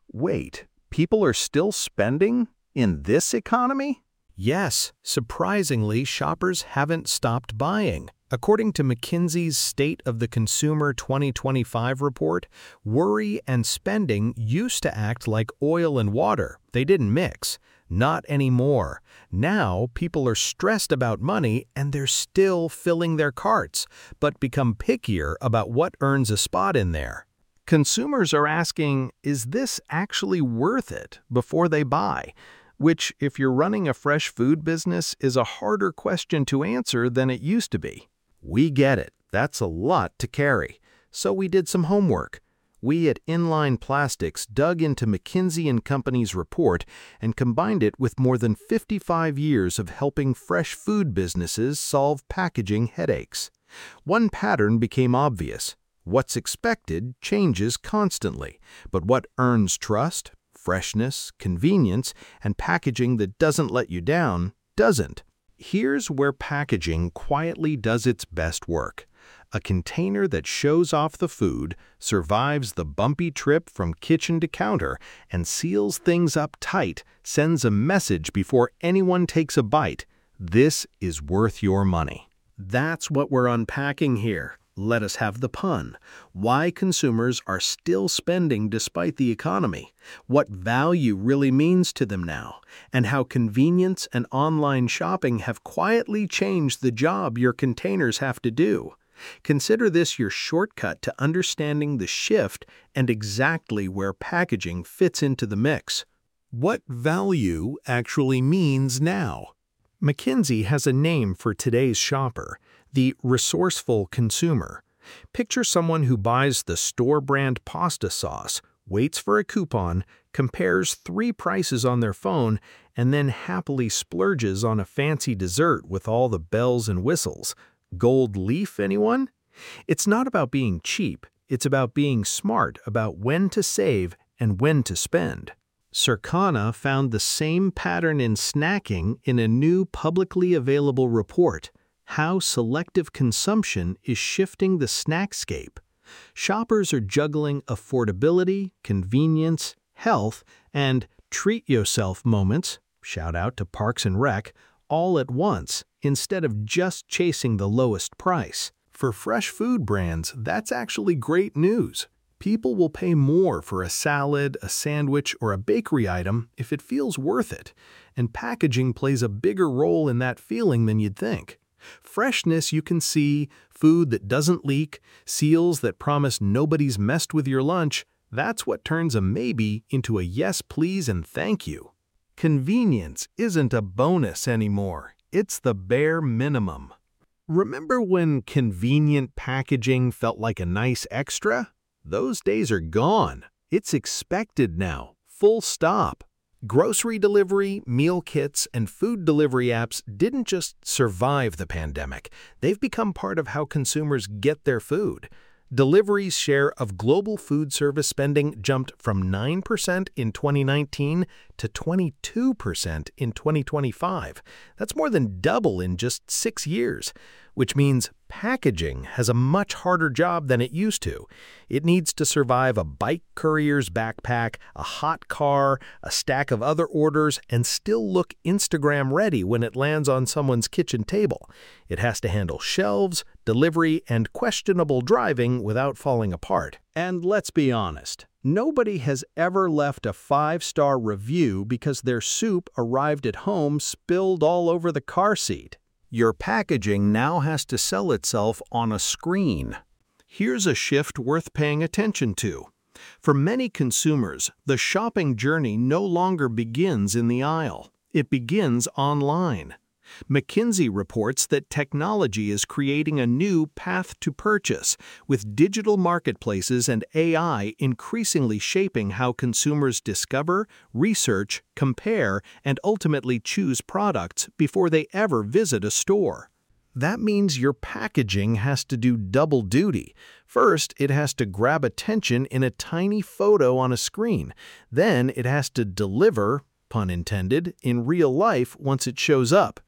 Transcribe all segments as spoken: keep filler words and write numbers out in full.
Wait, people are still spending in this economy? Yes, surprisingly, shoppers haven't stopped buying. According to McKinsey's State of the Consumer twenty twenty-five report, worry and spending used to act like oil and water. They didn't mix. Not anymore. Now, people are stressed about money and they're still filling their carts, but become pickier about what earns a spot in there. Consumers are asking, is this actually worth it before they buy? Which, if you're running a fresh food business, is a harder question to answer than it used to be. We get it. That's a lot to carry. So we did some homework. We at Inline Plastics dug into McKinsey and Company's report and combined it with more than fifty-five years of helping fresh food businesses solve packaging headaches. One pattern became obvious. What's expected changes constantly, but what earns trust, freshness, convenience, and packaging that doesn't let you down doesn't. Here's where packaging quietly does its best work. A container that shows off the food, survives the bumpy trip from kitchen to counter, and seals things up tight, sends a message before anyone takes a bite. This is worth your money. That's what we're unpacking here. Let us have the pun. Why consumers are still spending despite the economy, what value really means to them now, and how convenience and online shopping have quietly changed the job your containers have to do. Consider this your shortcut to understanding the shift and exactly where packaging fits into the mix. What value actually means now? McKinsey has a name for today's shopper, the resourceful consumer. Picture someone who buys the store-brand pasta sauce, waits for a coupon, compares three prices on their phone, and then happily splurges on a fancy dessert with all the bells and whistles. Gold leaf, anyone? It's not about being cheap. It's about being smart about when to save and when to spend. Circana found the same pattern in snacking in a new publicly available report, How Selective Consumption is Shifting the Snackscape. Shoppers are juggling affordability, convenience, health, and treat-yourself moments, shout out to Parks and Rec, all at once, instead of just chasing the lowest price. For fresh food brands, that's actually great news. People will pay more for a salad, a sandwich, or a bakery item if it feels worth it, and packaging plays a bigger role in that feeling than you'd think. Freshness you can see, food that doesn't leak, seals that promise nobody's messed with your lunch, that's what turns a maybe into a yes please and thank you. Convenience isn't a bonus anymore, it's the bare minimum. Remember when convenient packaging felt like a nice extra? Those days are gone. It's expected now, full stop. Grocery delivery, meal kits, and food delivery apps didn't just survive the pandemic. They've become part of how consumers get their food. Delivery's share of global food service spending jumped from nine percent in twenty nineteen to twenty-two percent in twenty twenty-five. That's more than double in just six years, which means packaging has a much harder job than it used to. It needs to survive a bike courier's backpack, a hot car, a stack of other orders, and still look Instagram ready when it lands on someone's kitchen table. It has to handle shelves, delivery, and questionable driving without falling apart. And let's be honest, nobody has ever left a five-star review because their soup arrived at home spilled all over the car seat. Your packaging now has to sell itself on a screen. Here's a shift worth paying attention to. For many consumers, the shopping journey no longer begins in the aisle. It begins online. McKinsey reports that technology is creating a new path to purchase, with digital marketplaces and A I increasingly shaping how consumers discover, research, compare, and ultimately choose products before they ever visit a store. That means your packaging has to do double duty. First, it has to grab attention in a tiny photo on a screen. Then it has to deliver, pun intended, in real life once it shows up.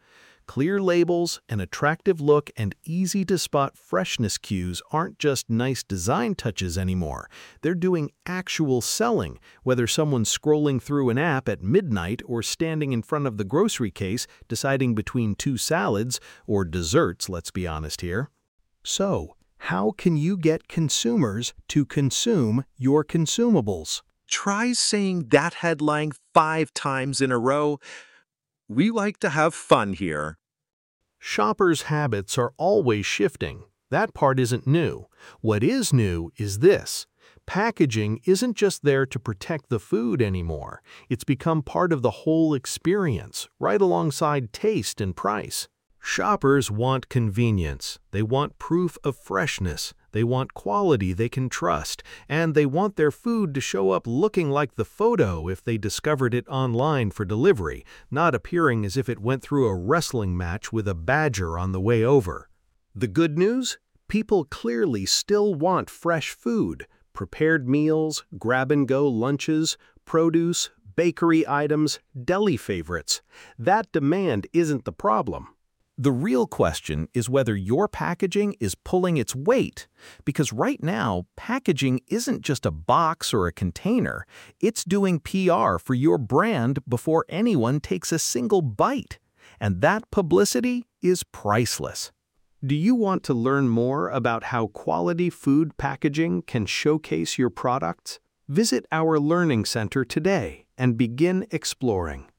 Clear labels, an attractive look, and easy-to-spot freshness cues aren't just nice design touches anymore. They're doing actual selling, whether someone's scrolling through an app at midnight or standing in front of the grocery case deciding between two salads or desserts, let's be honest here. So, how can you get consumers to consume your consumables? Try saying that headline five times in a row. We like to have fun here. Shoppers' habits are always shifting. That part isn't new. What is new is this. Packaging isn't just there to protect the food anymore. It's become part of the whole experience, right alongside taste and price. Shoppers want convenience. They want proof of freshness. They want quality they can trust. And they want their food to show up looking like the photo if they discovered it online for delivery, not appearing as if it went through a wrestling match with a badger on the way over. The good news? People clearly still want fresh food. Prepared meals, grab-and-go lunches, produce, bakery items, deli favorites. That demand isn't the problem. The real question is whether your packaging is pulling its weight, because right now, packaging isn't just a box or a container, it's doing P R for your brand before anyone takes a single bite, and that publicity is priceless. Do you want to learn more about how quality food packaging can showcase your products? Visit our Learning Center today and begin exploring.